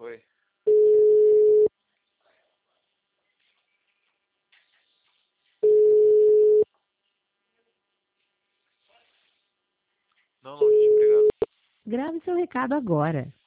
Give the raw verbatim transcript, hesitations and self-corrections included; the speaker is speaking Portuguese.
Oi. Não, não, gente, obrigado. Grave seu recado agora.